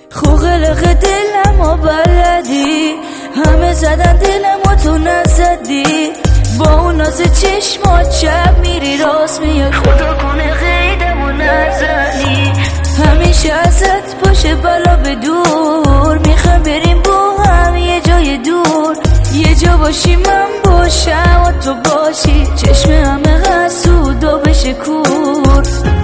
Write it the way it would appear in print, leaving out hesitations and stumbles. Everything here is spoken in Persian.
خوغلق دلم و بلدی، همه زدن دلم و تو نزدی. با اون ناز چشمات شب میری راست میاد، خدا کنه قیدم و نزنی. همیشه ازت باشه بلا به دور، میخوام بریم با هم یه جای دور. یه جا باشی من باشم و تو باشی، چشم همه حسودا بشه کور.